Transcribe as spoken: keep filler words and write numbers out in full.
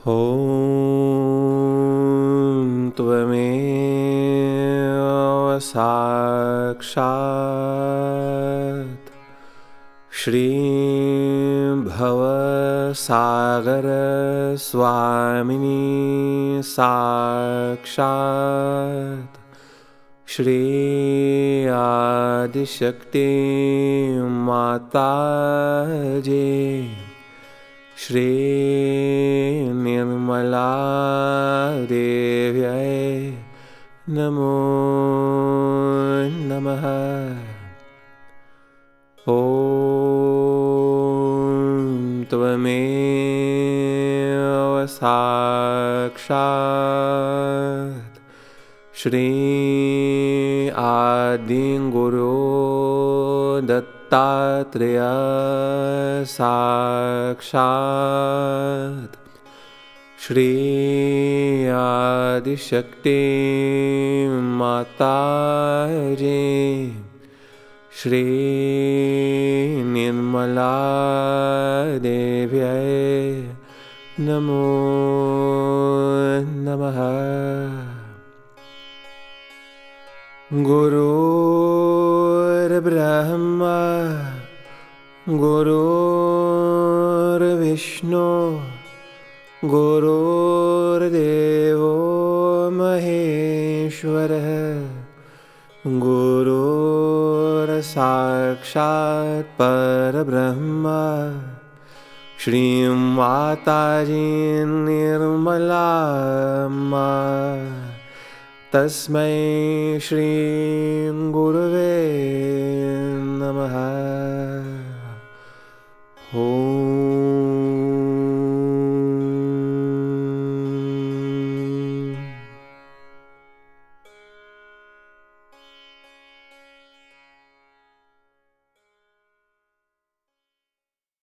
ॐ त्वमेव साक्षात् श्रीं भवसागरस्वामिनी साक्षात् श्री आदिशक्ति माताजी श्री निर्मला देव्यै नमो नमः। ॐ त्वमेव साक्षात् श्री आदिगुरो दत्तात्रेय साक्षात् श्री आदिशक्ति माताजी श्री निर्मला देव्यै नमो नमः। गुरुर्ब्रह्मा गुरुर्विष्णु गुरुर्देवो महेश्वरः गुरुर्साक्षात् परब्रह्म श्रीं माताजी निर्मलाम्मा तस्मै श्री गुरुवे नमः।